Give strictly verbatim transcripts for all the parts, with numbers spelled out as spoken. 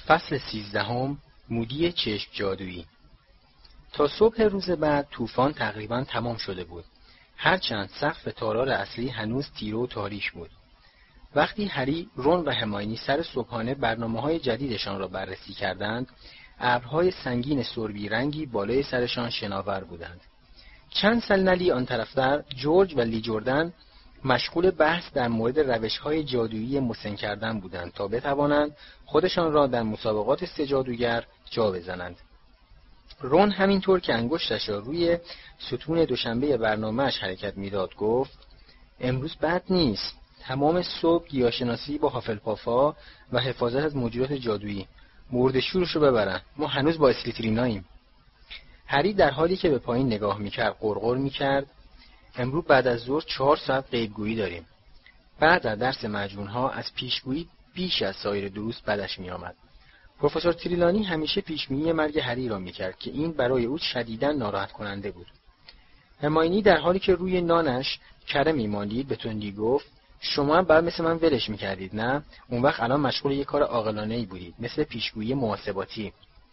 فصل سیزدهم، مودی چشم جادویی. تا صبح روز بعد طوفان تقریباً تمام شده بود، هرچند سقف تالار اصلی هنوز تیره و تاریک بود. وقتی هری، رون و هرمیونی سر صبحانه برنامه‌های جدیدشان را بررسی کردند، ابرهای سنگین سربی رنگی بالای سرشان شناور بودند. چند صندلی آن طرفتر، جورج و لی جردن مشغول بحث در مورد روش‌های جادویی مسن کردن بودند تا بتوانند خودشان را در مسابقات سه جادوگر جا بزنند. رون همینطور که انگشتش را روی ستون دوشنبه برنامه‌اش حرکت میداد گفت: امروز بد نیست. تمام صبح گیاه‌شناسی با هافلپافا و حفاظت از موجودات جادویی. مرد شورش رو ببرن. ما هنوز با اسلیتریناییم. هری در حالی که به پایین نگاه میکرد غرغر میکرد: امروز بعد از ظهر چهار ساعت غیبگویی داریم. بعد از درس مجنون‌ها از پیشگویی بیش از سایر دروس بدش میآمد. پروفسور تریلانی همیشه پیشبینی مرگ هری را میکرد که این برای او شدیداً ناراحت کننده بود. هرمیونی در حالی که روی نانش کره میمالید به تندی گفت: شما هم بعد مثل من ولش میکردید نه؟ اون وقت الان مشغول یک کار عاقلانه‌ای بودید، مثل پیشگویی محاسباتی.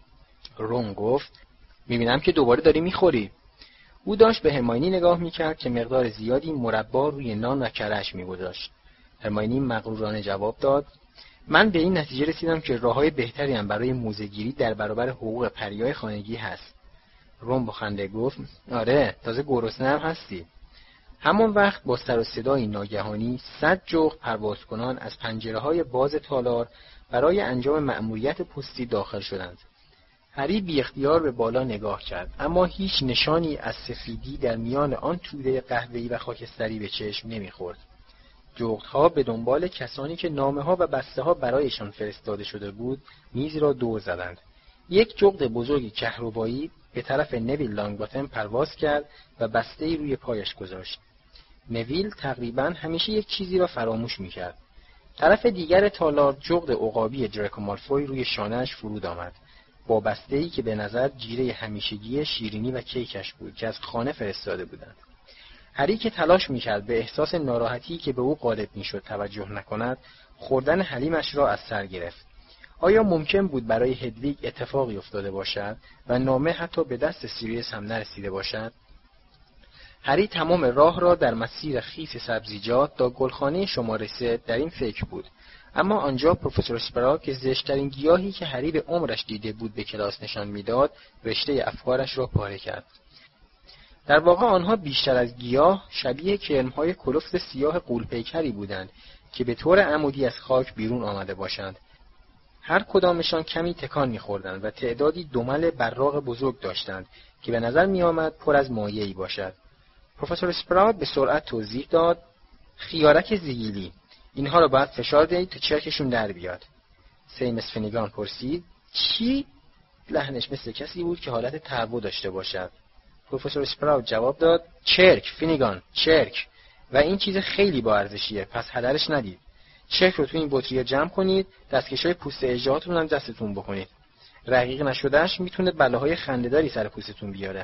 رون گفت: میبینم که دوباره داری میخوری. او داشت به هرمیونی نگاه میکرد که مقدار زیادی مربا روی نان و کره‌اش میگذاشت. هرمیونی مغرورانه جواب داد: من به این نتیجه رسیدم که راههای بهتری هم برای موزه‌گیری در برابر حقوق پریای خانگی هست. رون با خنده گفت: آره، تازه گرسنه هم هستی. همان وقت با سر و صدای ناگهانی صد جغد پرواز کنان از پنجره‌های باز تالار برای انجام مأموریت پستی داخل شدند. هری بی اختیار به بالا نگاه کرد، اما هیچ نشانی از سفیدی در میان آن توده قهوه‌ای و خاکستری به چشم نمی‌خورد. جغدها به دنبال کسانی که نامه‌ها و بسته‌ها برایشان فرستاده شده بود، میز را دور زدند. یک جغد بزرگ کهربایی به طرف نویل لانگباتم پرواز کرد و بسته‌ای روی پایش گذاشت. نویل تقریباً همیشه یک چیزی را فراموش می‌کرد. طرف دیگر تالار جغد عقابی دراکو مالفوی روی شانه‌اش فرود آمد، با بسته‌ای که به نظر جیره همیشگی شیرینی و کیکش بود که از خانه فرستاده بودند. هری که تلاش می‌کرد به احساس ناراحتی که به او غالب می‌شد توجه نکند، خوردن حلیمش را از سر گرفت. آیا ممکن بود برای هدویگ اتفاقی افتاده باشد و نامه حتی به دست سیریوس هم نرسیده باشد؟ هری تمام راه را در مسیر خیس سبزیجات تا گلخانه شماره سه در این فکر بود، اما آنجا پروفسور اسپراگ که زشت‌ترین گیاهی که هری به عمرش دیده بود به کلاس نشان می‌داد، رشته افکارش را پاره کرد. در واقع آنها بیشتر از گیاه شبیه کرم‌های کلفت سیاه غول‌پیکری بودند که به طور عمودی از خاک بیرون آمده باشند. هر کدامشان کمی تکان می‌خوردند و تعدادی دمل براق بزرگ داشتند که به نظر می‌آمد پر از مایعی باشد. پروفسور اسپراگ به سرعت توضیح داد: خیارک زیگیلی، اینها را باید فشار دهید تا چرکشون در بیاد. سیمس فینیگان پرسید: چی؟ لحنش مثل کسی بود که حالت تهوع داشته باشد. پروفسور اسپراگ جواب داد: چرک فینیگان، چرک، و این چیز خیلی با ارزشیه، پس هدرش ندید. چرک رو تو این بطری جمع کنید، دستکشای پوست اژدهاتون هم دستتون بکنید. رقیق نشدهش میتونه بلاهای خنده‌داری سر پوستتون بیاره.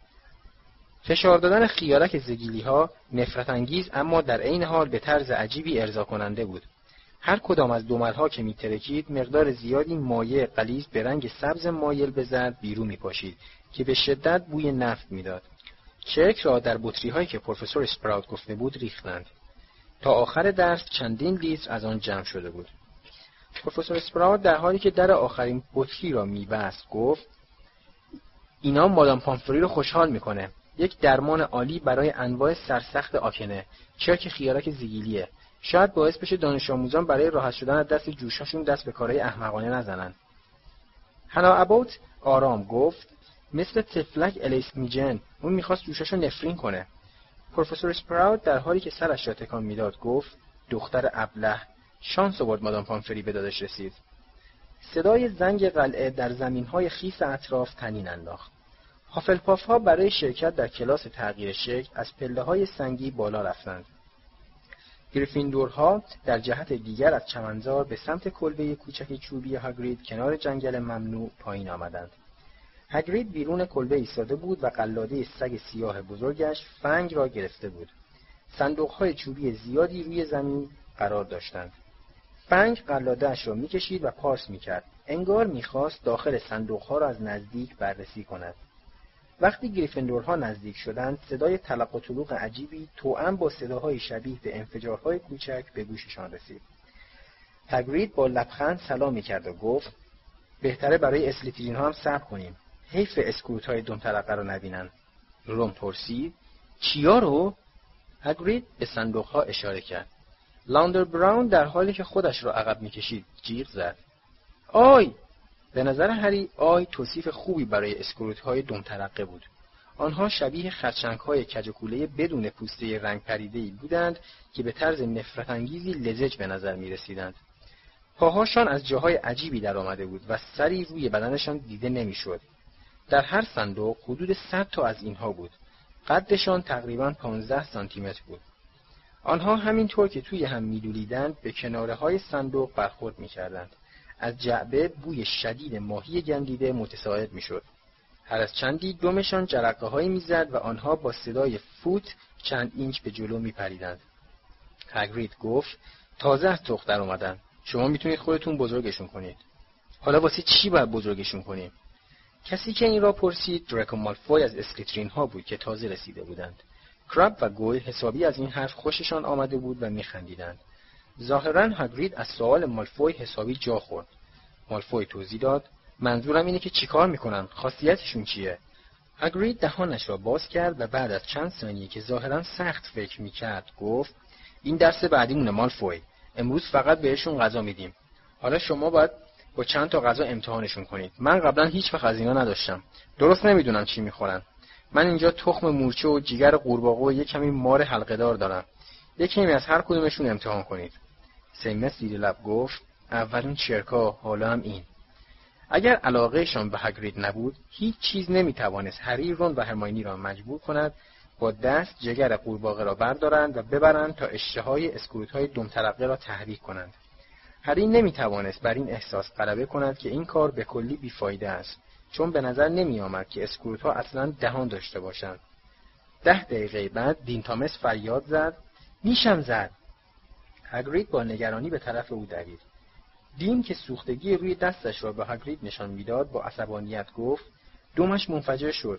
فشار دادن خیارک زگیلی ها نفرت انگیز اما در عین حال به طرز عجیبی ارضا کننده بود. هر کدام از دمل ها که میترکید مقدار زیادی مایع غلیظ به رنگ سبز مایل به زرد بیرون میپاشید که به شدت بوی نفت میداد. چرک را در بطری هایی که پروفسور اسپراوت گفته بود ریختند. تا آخر درس چندین لیتر از آن جمع شده بود. پروفسور اسپراوت در حالی که در آخرین بطری را میبست گفت: اینا مادام پامفری رو خوشحال میکنه. یک درمان عالی برای انواع سرسخت آکنه. چرک خیارک زیگیلیه. شاید باعث بشه دانش آموزان برای راحت شدن از دست جوشاشون دست به کارهای احمقانه نزنن. هانا ابوت آرام گفت: مثل تفلک الیسمیجن، اون میخواست جوشاشو نفرین کنه. پروفسور اسپراوت در حالی که سرش را تکان میداد گفت: دختر ابله، شانس آورد مادام پامفری به دادش رسید. صدای زنگ قلعه در زمینهای خیس اطراف طنین انداخت. هافلپاف‌ها برای شرکت در کلاس تغییر شکل از پله‌های سنگی بالا رفتند. گریفیندورها در جهت دیگر از چمنزار به سمت کلبه کوچک چوبی هاگرید کنار جنگل ممنوع پایین آمدند. هاگرید بیرون کلبه ایستاده بود و قلاده سگ سیاه بزرگش فنگ را گرفته بود. صندوق‌های چوبی زیادی روی زمین قرار داشتند. فنگ قلاده‌اش را می‌کشید و پارس می‌کرد. انگار می‌خواست داخل صندوق‌ها را از نزدیک بررسی کند. وقتی گریفیندورها نزدیک شدند، صدای تلق و طلوق عجیبی توأم با صداهای شبیه به انفجارهای کوچک به گوششان رسید. هاگرید با لبخند سلامی کرد و گفت: بهتره برای اسلیترین ها هم صبر کنیم. حیف اسکروت های دم ترقه رو نبینن. رون پرسید: چیا رو؟ هاگرید به صندوق ها اشاره کرد. لاندر براون در حالی که خودش را عقب میکشید جیغ زد: آی! به نظر هری آی توصیف خوبی برای اسکروت های دم ترقه بود. آنها شبیه خرچنگ های کج و کوله بدون پوسته رنگ پریده‌ای بودند که به طرز نفرت انگیزی لزج به نظر می رسیدند. پاهاشان از جاهای عجیبی در آمده بود و سری روی بدنشان دیده نمیشد. در هر صندوق حدود صد تا از اینها بود. قدشان تقریباً پانزده سانتی متر بود. آنها همینطور که توی هم می‌دولیدند به کناره های صندوق برخورد می‌کردند. از جعبه بوی شدید ماهی گندیده متصاعد می‌شد. هر از چندی دمشان جرقه‌هایی می‌زد و آنها با صدای فوت چند اینچ به جلو می‌پریدند. هاگرید گفت: تازه از تخم در اومدن. شما میتونید خودتون بزرگشون کنید. حالا واسه چی باید بزرگشون کنیم؟ کسی که این را پرسید دراکو مالفوی از اسلیترین ها بود که تازه رسیده بودند. کراب و گویل حسابی از این حرف خوششان آمده بود و میخندیدند. ظاهراً هاگرید از سوال مالفوی حسابی جا خورد. مالفوی توضیح داد: منظورم اینه که چیکار میکنن؟ خاصیتشون چیه؟ هاگرید دهانش را باز کرد و بعد از چند ثانیه که ظاهراً سخت فکر میکرد گفت: این درس بعدیمونه مالفوی. امروز فقط بهشون غذا میدیم. حالا شما باید با چند تا غذا امتحانشون کنید. من قبلا هیچ وقت از اینا نداشتم. درست نمیدونم چی میخورن. من اینجا تخم مورچه و جیگر قورباغه و یک کمی مار حلقه‌دار دارم. یک کمی از هر کدومشون امتحان کنید. سیمس زیر لب گفت: اولین چرکا، حالا هم این. اگر علاقهشان به هاگرید نبود، هیچ چیز نمیتوانست هری، رون و هرماینی را مجبور کند با دست جگر قورباغه را بردارند و ببرند تا اشتهای اسکروت‌های دم ترقه را تحریک کنند. هری نمیتوانست بر این احساس غلبه کند که این کار به کلی بیفایده است، چون به نظر نمی آمد که اسکروت‌ها اصلاً دهان داشته باشند. ده دقیقه بعد دین تامس فریاد زد: نیشم زد. هاگرید با نگرانی به طرف او دوید. دین که سوختگی روی دستش را به هاگرید نشان میداد با عصبانیت گفت: دمش منفجر شد.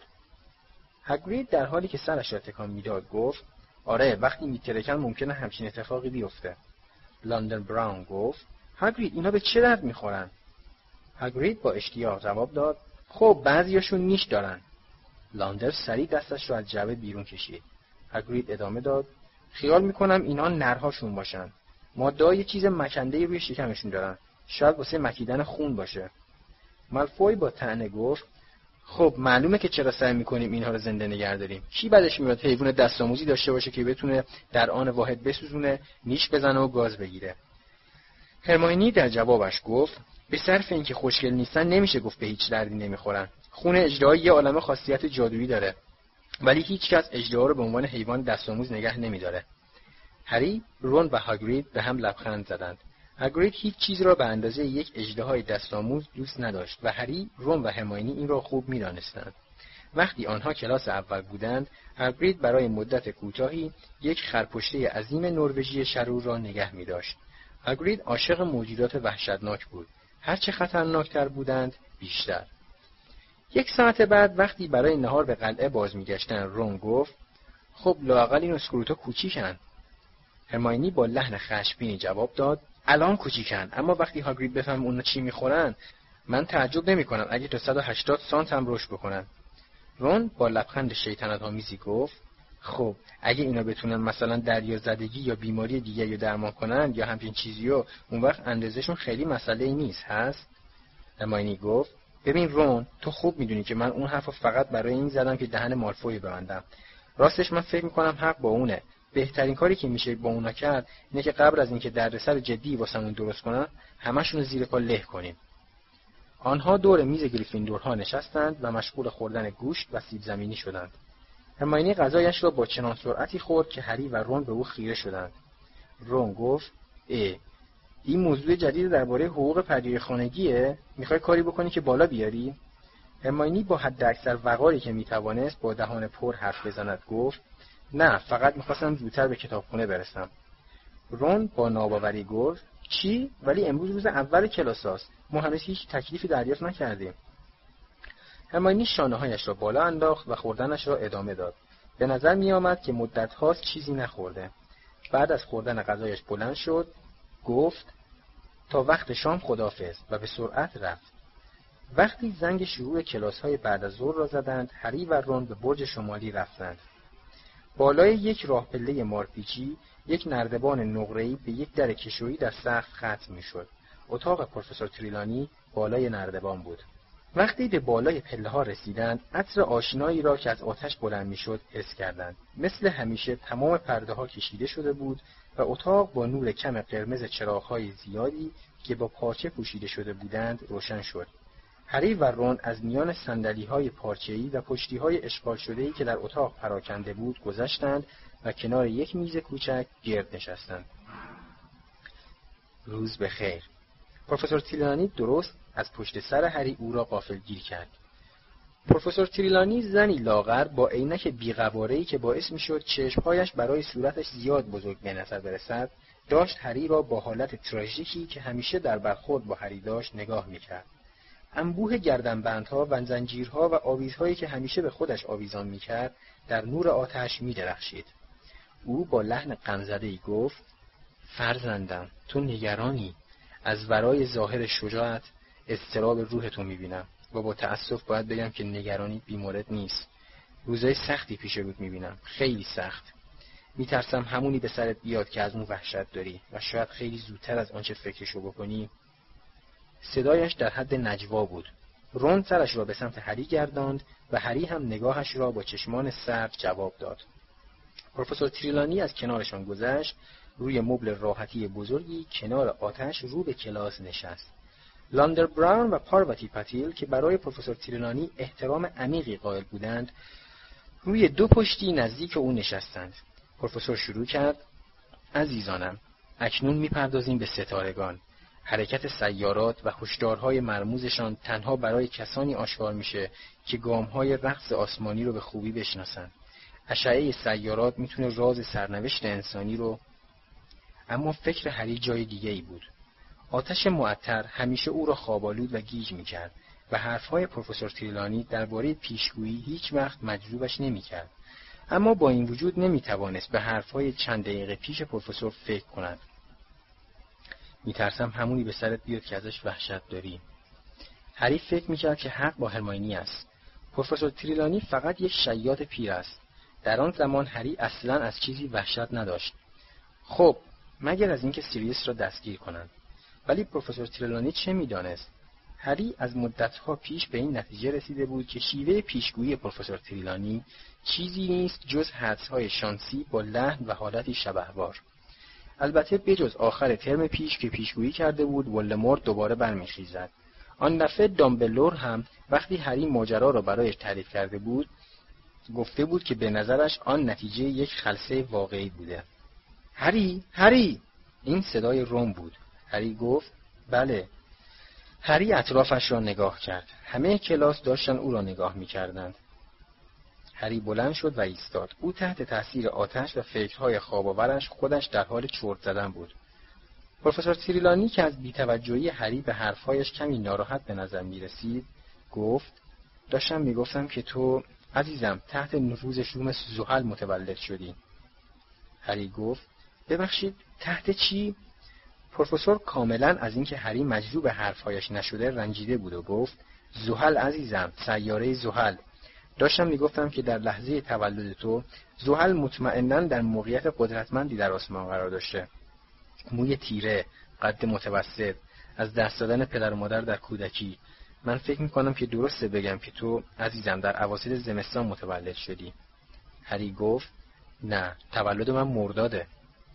هاگرید در حالی که سرش را تکان میداد گفت: آره، وقتی میترکن ممکنه همچین اتفاقی بیفته. لاندر براون گفت: هاگرید اینا به چه درد میخورن؟ هاگرید با اشتیاق جواب داد: خب بعضیاشون نیش دارن. لاندر سریع دستش را از جعبه بیرون کشید. هاگرید ادامه داد: خیال میکنم اینا نرهاشون باشن. ماده‌ها یه چیز مکنده‌ای روی شکمشون دارن. شاید واسه مکیدن خون باشه. مالفوی با طعنه گفت: خب معلومه که چرا سعی میکنیم اینها رو زنده نگه داریم. کی بعدش میاد حیوان دستآموزی داشته باشه که بتونه در آن واحد بسوزونه، نیش بزنه و گاز بگیره؟ هرماینی در جوابش گفت: به صرف اینکه خوشگل نیستن نمیشه گفت به هیچ دردی نمیخورن. خون اژدها یه عالمه خاصیت جادویی داره، ولی هیچ کس اژدها رو به عنوان حیوان دستآموز نگه نمیداره. هری، رون و هاگرید به هم لبخند زدند. هاگرید هیچ چیز را به اندازه یک اژدهای دستآموز دوست نداشت و هری، رون و هرماینی این را خوب می‌دانستند. وقتی آنها کلاس اول بودند، هاگرید برای مدت کوتاهی یک خرپشته عظیم نروژی شرور را نگه می‌داشت. هاگرید عاشق موجودات وحشتناک بود. هرچه خطرناکتر بودند، بیشتر. یک ساعت بعد وقتی برای نهار به قلعه باز می‌گشتند، رون گفت: خب لااقل این اسکروتا کوچیکن. هرماینی با لحن خشمگینی جواب داد: الان کوچیکن، اما وقتی هاگرید بفهمه اونا چی میخورن، من تعجب نمیکنم اگه تا صد و هشتاد سانت هم رشد بکنن. رون با لبخند شیطنت آمیزی گفت: خب اگه اینا بتونن مثلا دریازدگی یا بیماری دیگه یا درمان کنن یا همچین چیزیو، اون وقت اندازه‌شون خیلی مسئله‌ای نیست هست؟ هرماینی گفت: ببین رون، تو خوب میدونی که من اون حرفو فقط برای این زدم که دهن مالفوی ببندم. راستش من فکر میکنم حق با اونه. بهترین کاری که میشه با اونا کرد اینه که قبل از اینکه دردسر جدی واسمون درست کنن، همشون رو زیر پا له کنیم. آنها دور میز گریفیندورها نشستند و مشغول خوردن گوشت و سیب زمینی شدند. هرماینی غذایش را با چنان سرعتی خورد که هری و رون به او خیره شدند. رون گفت: ای، این موضوع جدید درباره حقوق پذیرای خانگیه؟ میخوای کاری بکنی که بالا بیاری؟ هرماینی با حداکثر وقاری که میتوانست با دهان پر حرف بزند گفت: نه، فقط میخواستم زودتر به کتابخونه برسم. رون با ناباوری گفت چی؟ ولی امروز روز اول کلاس هاست. ما هنوز هیچ تکلیفی دریافت نکردیم. هرماینی شانه‌هایش را بالا انداخت و خوردنش را ادامه داد. به نظر می آمد که مدت هاست چیزی نخورده. بعد از خوردن غذایش بلند شد، گفت تا وقت شام خداحافظ و به سرعت رفت. وقتی زنگ شروع کلاس‌های بعد از ظهر را زدند، هری و رون به برج شمالی رفتند. بالای یک راه پله مارپیچی، یک نردبان نقره‌ای به یک در کشویی در سقف ختم می‌شد. اتاق پروفسور تریلانی بالای نردبان بود. وقتی به بالای پله‌ها رسیدند، عطر آشنایی را که از آتش بلند می‌شد حس کردند. مثل همیشه تمام پرده‌ها کشیده شده بود و اتاق با نور کم قرمز چراغ‌های زیادی که با پارچه پوشیده شده بودند روشن شد. هری و رون از میان صندلی‌های پارچه‌ای و پشتی‌های اشغال شده‌ای که در اتاق پراکنده بود گذشتند و کنار یک میز کوچک گرد نشستند. روز بخیر. پروفسور تریلانی درست از پشت سر هری او را غافلگیر کرد. پروفسور تریلانی زنی لاغر با عینک بی‌قواره‌ای که باعث می‌شد چشم‌هایش برای صورتش زیاد بزرگ به نظر برسد، داشت هری را با حالت تراژیکی که همیشه در برخورد با هری داشت نگاه می‌کرد. انبوه گردنبندها و زنجیرها و آویزهایی که همیشه به خودش آویزان می‌کرد در نور آتش می‌درخشید. او با لحن غمزده‌ای گفت: فرزندم، تو نگرانی. از ورای ظاهر شجاعت اضطراب روح تو می‌بینم و با تأسف باید بگم که نگرانی بی‌مورد نیست. روزای سختی پیش روت می‌بینم، خیلی سخت. می‌ترسم همونی به سرت بیاد که از اون وحشت داری و شاید خیلی زودتر از آنچه فکرشو بکنی. صدایش در حد نجوا بود. رون سرش را به سمت هری گرداند و هری هم نگاهش را با چشمان سرد جواب داد. پروفسور تریلانی از کنارشان گذشت، روی مبل راحتی بزرگی کنار آتش رو به کلاس نشست. لاندر براون و پارواتی پاتیل که برای پروفسور تریلانی احترام عمیقی قائل بودند، روی دو پشتی نزدیک او نشستند. پروفسور شروع کرد: عزیزانم، اکنون می‌پردازیم به ستارگان. حرکت سیارات و هشدارهای مرموزشان تنها برای کسانی آشکار میشه که گام‌های رقص آسمانی رو به خوبی بشناسن. اشعه سیارات میتونه راز سرنوشت انسانی رو. اما فکر هری جای دیگه ای بود. آتش معطر همیشه او را خواب‌آلود و گیج میکرد و حرفهای پروفسور تریلانی درباره پیشگویی هیچ وقت مجذوبش نمیکرد. اما با این وجود نمیتوانست به حرفهای چند دقیقه پیش پروفسور فکر کند. میترسم همونی به سرت بیاد که ازش وحشت داری. هری فکر میکرد که حق با هرماینی است. پروفسور تریلانی فقط یک شیاد پیر است. در آن زمان هری اصلاً از چیزی وحشت نداشت. خب، مگر از اینکه سیریوس را دستگیر کنند. ولی پروفسور تریلانی چه میدانست؟ هری از مدتها پیش به این نتیجه رسیده بود که شیوه پیشگویی پروفسور تریلانی چیزی نیست جز حدس‌های شانسی با لحن و حالتی شبحوار. البته بجز آخر ترم پیش که پیشگویی کرده بود ولدمورت دوباره برمیخیزد. آن دفعه دامبلور هم وقتی هری ماجرا را برایش تعریف کرده بود، گفته بود که به نظرش آن نتیجه یک خلسه واقعی بوده. هری، هری! این صدای روم بود. هری گفت: بله. هری اطرافش را نگاه کرد. همه کلاس داشتن او را نگاه می‌کردند. هری بلند شد و ایستاد. او تحت تاثیر آتش و فکرهای خواب‌آورش خودش در حال چرت زدن بود. پروفسور تریلانی که از بی‌توجهی هری به حرفهایش کمی ناراحت به نظر می‌رسید، گفت: داشتم می‌گفتم که تو عزیزم تحت نفوذ شوم زحل متولد شدی. هری گفت: ببخشید، تحت چی؟ پروفسور کاملا از اینکه هری مجذوب حرفهایش نشده رنجیده بود و گفت: زحل عزیزم، سیاره زحل. داشتم میگفتم که در لحظه تولد تو زحل مطمئناً در موقعیت قدرتمندی در آسمان قرار داشته. موی تیره، قد متوسط، از دست دادن پدر و مادر در کودکی. من فکر میکنم که درسته بگم که تو عزیزم در اواسط زمستان متولد شدی. هری گفت: نه، تولد من مرداده.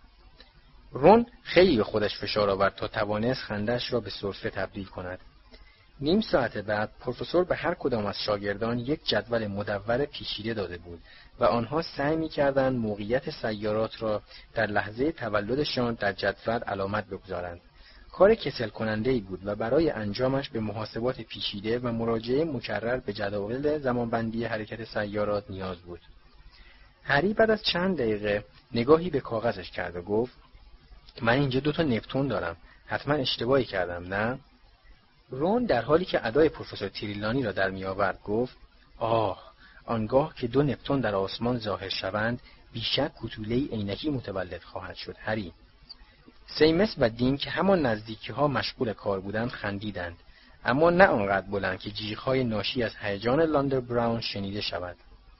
رون خیلی به خودش فشار آورد تا توانست خنده‌اش را به سرفه تبدیل کند. نیم ساعت بعد پروفسور به هر کدام از شاگردان یک جدول مدور پیچیده داده بود و آنها سعی می‌کردند موقعیت سیارات را در لحظه تولدشان در جدول علامت بگذارند. کار کسل کننده‌ای بود و برای انجامش به محاسبات پیچیده و مراجعه مکرر به جداول زمانبندی حرکت سیارات نیاز بود. هری بعد از چند دقیقه نگاهی به کاغذش کرد و گفت: من اینجا دو تا نپتون دارم. حتما اشتباهی کردم، نه؟ رون در حالی که ادای پروفسور تریلانی را در می آورد گفت: آه، آنگاه که دو نپتون در آسمان ظاهر شوند، بیشک کوتوله‌ای عینکی متولد خواهد شد. هری. سیمس و دین که همان نزدیکی‌ها مشغول کار بودند خندیدند، اما نه آنقدر بلند که جیغ‌های ناشی از هیجان لاندر براون شنیده شود.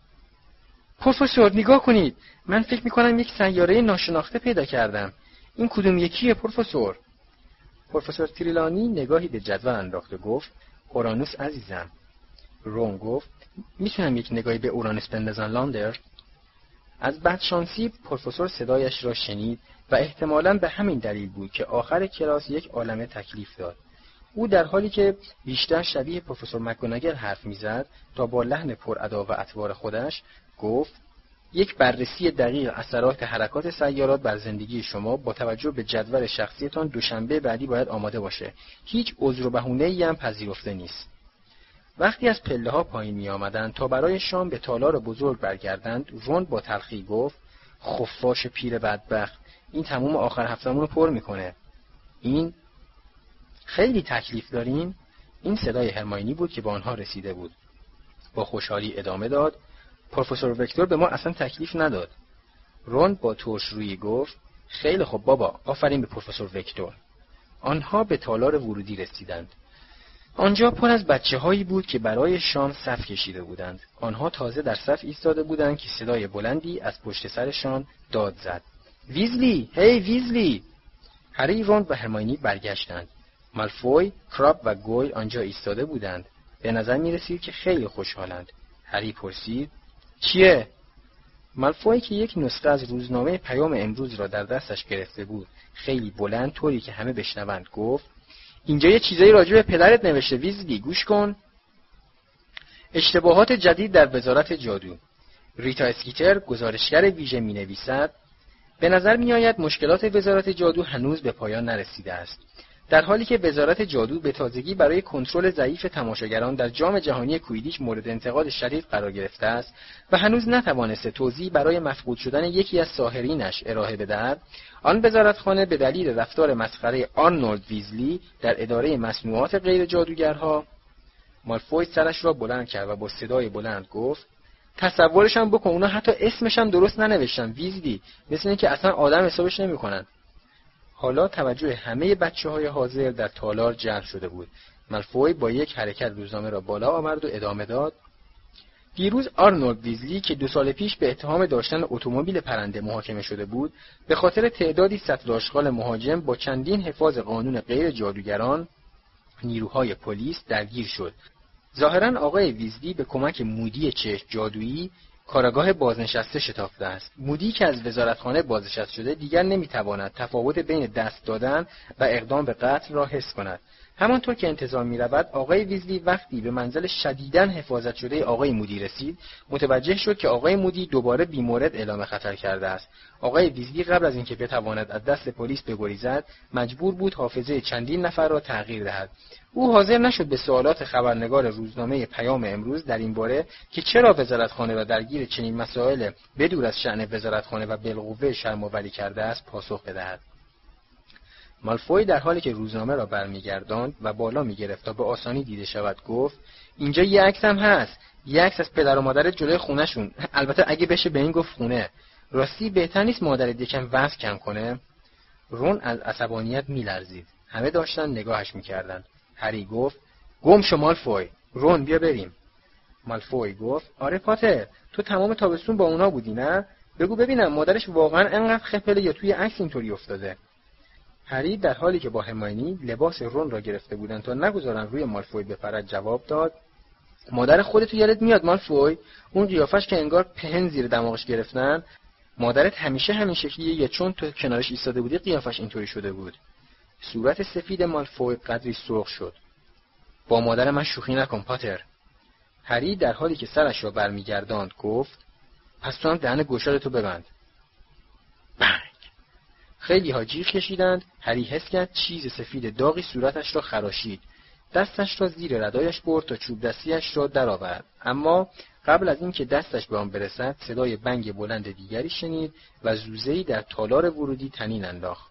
پروفسور نگاه کنید، من فکر می‌کنم یک سیاره ناشناخته پیدا کردم. این کدوم یکیه پروفسور؟ پروفسور تریلانی نگاهی به جدول انداخت و گفت: اورانوس عزیزم. رون گفت: میتونم یک نگاهی به اورانوس بندازم لاندر؟ از بدشانسی پروفسور صدایش را شنید و احتمالاً به همین دلیل بود که آخر کلاس یک عالمه تکلیف داد. او در حالی که بیشتر شبیه پروفسور مک‌گوناگل حرف میزد تا با لحن پرادا و اطوار خودش گفت: یک بررسی دقیق اثرات حرکات سیارات بر زندگی شما با توجه به جدول شخصیتان دوشنبه بعدی باید آماده باشه. هیچ عذر و بهونه‌ای هم پذیرفته نیست. وقتی از پله‌ها پایین می آمدند تا برای شام به تالار بزرگ برگردند، رون با تلخی گفت: خفاش پیر بدبخت، این تموم آخر هفته‌مون رو پر میکنه. این خیلی تکلیف داریم؟ این صدای هرماینی بود که به آنها رسیده بود. با خوشحالی ادامه داد: پروفسور وکتور به ما اصلا تکلیف نداد. رون با ترش رویی گفت: خیلی خوب بابا، آفرین به پروفسور وکتور. آنها به تالار ورودی رسیدند. آنجا پر از بچه‌هایی بود که برای شام صف کشیده بودند. آنها تازه در صف ایستاده بودند که صدای بلندی از پشت سرشان داد زد: ویزلی، هی ویزلی! هری، رون و هرماینی برگشتند. مالفوی، کراب و گویل آنجا ایستاده بودند. به نظر می رسید که خیلی خوشحالند. هری پرسید: چیه؟ مالفوی که یک نسخه از روزنامه پیام امروز را در دستش گرفته بود، خیلی بلند طوری که همه بشنوند گفت: اینجا یه چیزایی راجع به پدرت نوشته ویزلی، گوش کن. اشتباهات جدید در وزارت جادو. ریتا اسکیتر، گزارشگر ویژه، می نویسد: به نظر می آید مشکلات وزارت جادو هنوز به پایان نرسیده است. در حالی که وزارت جادو به تازگی برای کنترل ضعیف تماشاگران در جام جهانی کویدیچ مورد انتقاد شدید قرار گرفته است و هنوز نتوانسته توضیحی برای مفقود شدن یکی از ساحرینش ارائه بدهد، آن وزارتخانه به دلیل رفتار مسخره آرنولد ویزلی در اداره مصنوعات غیر جادوگرها. مالفوی سرش را بلند کرد و با صدای بلند گفت: تصورشم بکن اونا حتی اسمشم درست ننوشتن ویزلی، مثل اینکه اصلا آدم حسابش نمی‌کنن. حالا توجه همه بچه‌های حاضر در تالار جلب شده بود. مالفوی با یک حرکت روزنامه را بالا آورد و ادامه داد: دیروز آرنولد ویزلی که دو سال پیش به اتهام داشتن اتومبیل پرنده محاکمه شده بود، به خاطر تعدادی سطل آشغال مهاجم با چندین حفاظ قانون غیر جادوگران نیروهای پلیس درگیر شد. ظاهراً آقای ویزلی به کمک مودی چشم جادویی کاراگاه بازنشسته شتافته است. مودی که از وزارتخانه بازنشسته شده دیگر نمیتواند تفاوت بین دست دادن و اقدام به قتل را حس کند. همانطور که انتظار می‌رود، آقای ویزلی وقتی به منزل شدیداً حفاظت شده آقای مودی رسید، متوجه شد که آقای مودی دوباره بیمورد اعلام خطر کرده است. آقای ویزلی قبل از اینکه بتواند از دست پلیس بگریزد، مجبور بود حافظه چندین نفر را تغییر دهد. او حاضر نشد به سوالات خبرنگار روزنامه پیام امروز در این باره که چرا وزارتخانه را درگیر چنین مسائل بدور از شأن وزارتخانه و بالقوه شرم‌آوری کرده است پاسخ بدهد. مالفوی در حالی که روزنامه را برمیگرداند و بالا میگرفت تا به آسانی دیده شود گفت: اینجا یه عکس هم هست، یه عکس از پدر و مادر جلوی خونه‌شون. البته اگه بشه به این گفت خونه. راستی بهتر نیست مادرت یکم وزن کم کنه؟ رون از عصبانیت میلرزید. همه داشتن نگاهش میکردند. هری گفت: گم شو مالفوی. رون بیا بریم. مالفوی گفت: آره پاتر، تو تمام تابستون با اونا بودی نه؟ بگو ببینم مادرش واقعا انقدر خپله یا توی عکس اینطوری افتاده؟ هری در حالی که با هرماینی لباس رون را گرفته بودند تا نگذارن روی مالفوی بپرد جواب داد: مادر خودت یادت میاد مالفوی؟ اون قیافش که انگار پهن زیر دماغش گرفتن. مادرت همیشه همین شکلیه یا چون تو کنارش ایستاده بودی قیافش اینطوری شده بود؟ صورت سفید مالفوی قدری سرخ شد. با مادر من شوخی نکن پاتر. هری در حالی که سرش را برمیگرداند گفت: پس تو هم دهن گشادتو ببند. بنگ. خیلی ها جیغ کشیدند. هری حس کرد چیز سفید داغی صورتش را خراشید. دستش را زیر ردایش برد تا چوب دستیش را درآورد، اما قبل از اینکه دستش به آن برسد صدای بنگ بلند دیگری شنید و زوزه‌ای در تالار ورودی طنین انداخت.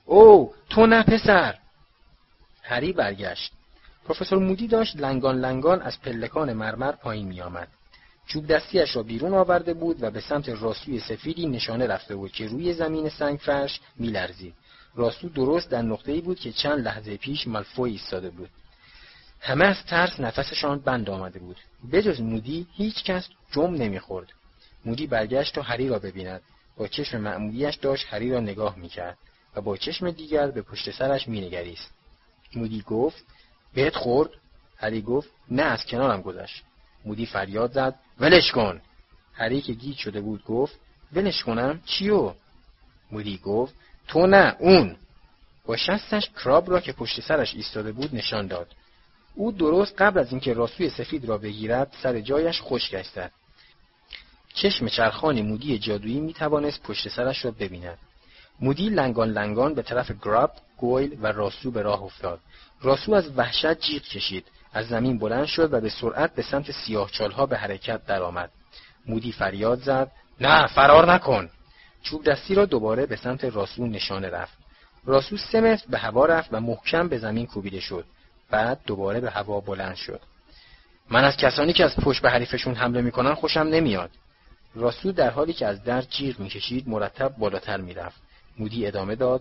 او تو نه پسر! هری برگشت. پروفسور مودی داشت لنگان لنگان از پلکان مرمر پایین می آمد. چوب دستیش را بیرون آورده بود و به سمت راسوی سفیدی نشانه رفته بود که روی زمین سنگ فرش می لرزید. راسو درست در نقطه‌ای بود که چند لحظه پیش مالفوی ایستاده بود. همه از ترس نفسشان بند آمده بود. بجز مودی هیچ کس جم نمی‌خورد. مودی برگشت تا هری را ببیند. با چشم معمولیش داشت هری را نگاه می‌کرد و با چشم دیگر به پشت سرش می‌نگریست. مودی گفت: بهت خورد؟ هری گفت: نه، از کنارم گذشت. مودی فریاد زد: ولش کن! هری که گیج شده بود گفت: ولش کنم؟ چیو؟ مودی گفت: تو نه، اون! با شستش کراب را که پشت سرش ایستاده بود نشان داد. او درست قبل از اینکه راسوی سفید را بگیرد سر جایش خشک گشت. چشم چرخان مودی جادویی میتوانست پشت سرش را ببیند. مودی لنگان لنگان به طرف گراب، گویل و راسو به راه افتاد. راسو از وحشت جیغ کشید، از زمین بلند شد و به سرعت به سمت سیاهچالها به حرکت درآمد. مودی فریاد زد: نه، فرار نکن! چوب دستی را دوباره به سمت راسو نشانه رفت. راسو سه متر به هوا رفت و محکم به زمین کوبیده شد. بعد دوباره به هوا بلند شد. من از کسانی که از پشت به حریفشون حمله میکنن خوشم نمیاد. راسو در حالی که از درد جیغ میکشید مرتب بالاتر میرفت. مودی ادامه داد: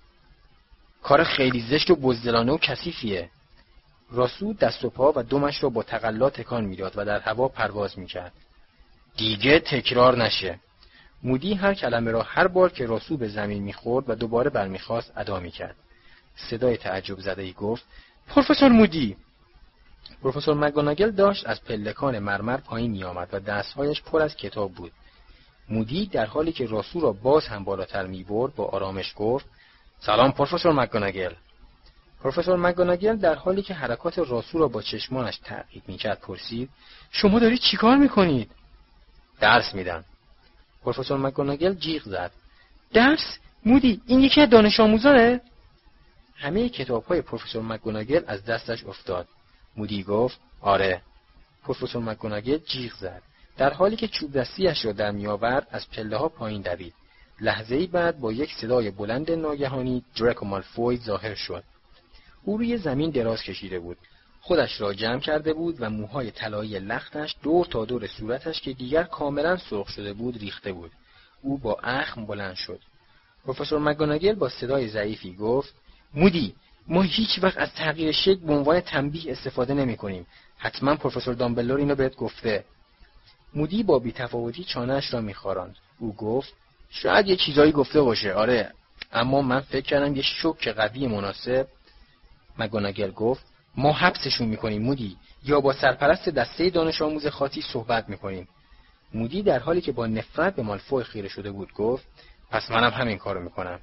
کار خیلی زشت و بزدلانه و کثیفیه. راسو دست و پا و دمش را با تقلا تکان میداد و در هوا پرواز میکرد. دیگه تکرار نشه. مودی هر کلمه را هر بار که راسو به زمین میخورد و دوباره برمیخواست ادا میکرد. صدای تعجب زده‌ای گفت: پروفسور مودی! پروفسور مگوناگل داشت از پلکان مرمر پایین می آمد و دستهایش پر از کتاب بود. مودی در حالی که راسو را باز هم بالاتر می برد با آرامش گفت: سلام پروفسور مگوناگل. پروفسور مگوناگل در حالی که حرکات راسو را با چشمانش تعقیب می کرد پرسید: شما دارید چیکار می کنید؟ درس میدم. پروفسور مگوناگل جیغ زد: درس؟ مودی، این یکی از دانش آموزانه؟ همه کتاب‌های پروفسور مگوناگل از دستش افتاد. مودی گفت: آره. پروفسور مگوناگل جیغ زد. در حالی که چوب دستیش را در می‌آورد از پله‌ها پایین دوید. لحظه‌ای بعد با یک صدای بلند ناگهانی دراکو مالفوی ظاهر شد. او روی زمین دراز کشیده بود. خودش را جمع کرده بود و موهای طلایی لختش دور تا دور صورتش که دیگر کاملا سرخ شده بود ریخته بود. او با اخم بلند شد. پروفسور مگوناگل با صدای ضعیفی گفت: مودی، ما هیچ وقت از تغییر شکل به عنوان تنبیه استفاده نمی کنیم. حتما پروفسور دامبلدور اینو بهت گفته. مودی با بی‌تفاوتی چانه‌اش را می‌خاراند. او گفت: شاید یه چیزایی گفته باشه، آره، اما من فکر کردم یه شوک قوی مناسب. مگوناگل گفت: ما حبسشون می‌کنیم مودی، یا با سرپرست دسته دانش آموز خاطی صحبت می‌کنیم. مودی در حالی که با نفرت به مالفوی خیره شده بود گفت: پس منم همین کارو می‌کنم.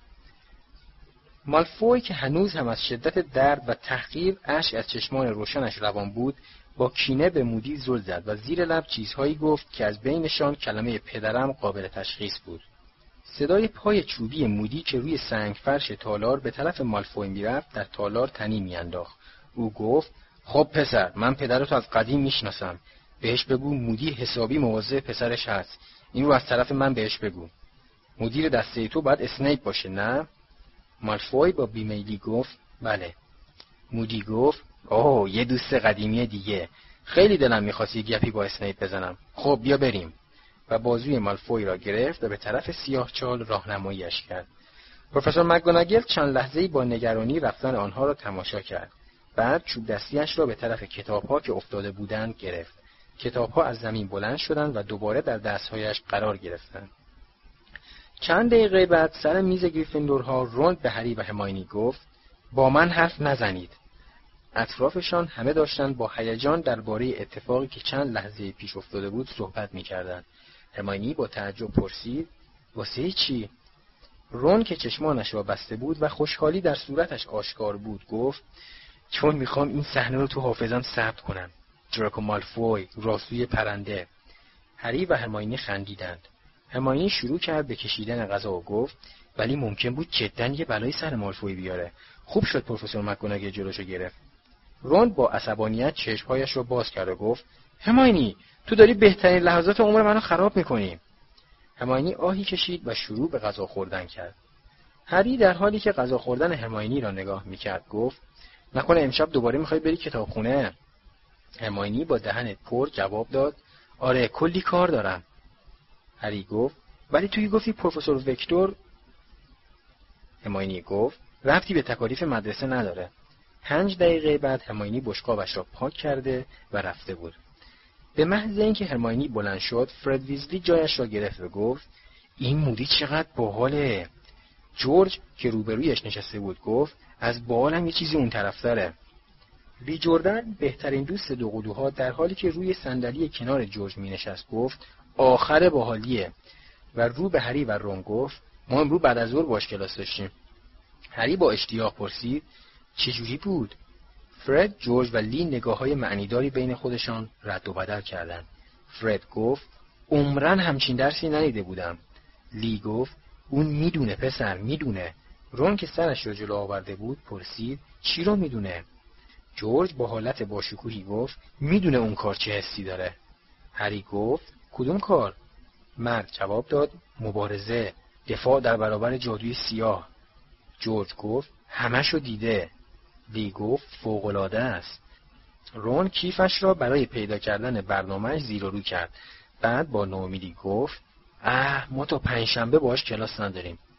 مالفوی که هنوز هم از شدت درد و تحقیر اشک از چشمان روشنش روان بود، با کینه به مودی زل زد و زیر لب چیزهایی گفت که از بینشان کلمه پدرم قابل تشخیص بود. صدای پای چوبی مودی که روی سنگ فرش تالار به طرف مالفوی میرفت در تالار تنی میانداخت. او گفت: خب پسر، من پدرتو از قدیم میشناسم. بهش بگو مودی حسابی مواظب پسرش هست. این رو از طرف من بهش بگو. مدیر دسته تو باید اسنیپ باشه، نه؟ مالفوی با بیمیلی گفت: بله. مودی گفت: اوه، یه دوست قدیمی دیگه. خیلی دلم می‌خواست یه گپی با اسنیپ بزنم. خب بیا بریم. و بازوی مالفوی را گرفت و به طرف سیاهچال راهنماییش کرد. پروفسور مگوناگل چند لحظه‌ای با نگرانی رفتن آنها را تماشا کرد. بعد چوب دستیش را به طرف کتاب‌ها که افتاده بودند گرفت. کتاب‌ها از زمین بلند شدند و دوباره در دست‌هایش قرار گرفتند. چند دقیقه بعد سر میز گریفیندورها رون به هری و هرمیونی گفت: با من حرف نزنید. اطرافشان همه داشتند با هیجان درباره اتفاقی که چند لحظه پیش افتاده بود صحبت می‌کردند. هرمیونی با تعجب پرسید: واسه چی؟ رون که چشمانش را بسته بود و خوشحالی در صورتش آشکار بود گفت: چون میخوام این صحنه رو تو حافظه‌ام ثبت کنم. دراکو مالفوی، راسوی پرنده. هری و هرمیونی خندیدند. هرمیونی شروع کرد به کشیدن غذا و گفت: ولی ممکن بود جداً یه بلایی سر مالفوی بیاره. خوب شد پروفسور مگوناگل جلوشو گرفت. رون با عصبانیت چشمهایش رو باز کرد و گفت: هرمیونی، تو داری بهترین لحظات عمر منو خراب میکنی. هرمیونی آهی کشید و شروع به غذا خوردن کرد. هری در حالی که غذا خوردن هرمیونی را نگاه میکرد گفت نکنه امشب دوباره میخوای بری کتابخونه؟ هرمیونی با دهن پر جواب داد آره کلی کار دارم. هری گفت ولی توی گفتی پروفسور ویکتور. هرمیونی گفت ربطی به تکالیف مدرسه نداره. پنج دقیقه بعد هرمیونی بشقابش را پاک کرده و رفته بود. به محض اینکه هرمیونی بلند شد فرد ویزلی جایش را گرفت و گفت این مودی چقدر باحاله. جورج که روبرویش نشسته بود گفت از باحالم یه چیزی اون طرف داره. لی جردن بهترین دوست دو قلوها در حالی که روی صندلی کنار جورج می نشست گفت آخر باحالیه و رو به هری و رون گفت ما امروز بعد از ظهر باش کلاس داشتیم. هری با اشتیاق پرسید چجوری بود؟ فرد، جورج و لی نگاه‌های معنیداری بین خودشان رد و بدل کردند. فرد گفت عمرن همچین درسی ندیده بودم. لی گفت اون میدونه پسر میدونه. رون که سرش را جلو آورده بود پرسید چی رو میدونه؟ جورج با حالت باشکوهی گفت میدونه اون کار چه حسی داره. هری گفت کدوم کار؟ مرد جواب داد مبارزه، دفاع در برابر جادوی سیاه. جورج گفت همشو دیده. لی گفت فوق‌العاده است. رون کیفش را برای پیدا کردن برنامه‌اش زیر و رو کرد. بعد با نومیدی گفت اه ما تا پنجشنبه باهاش کلاس نداریم.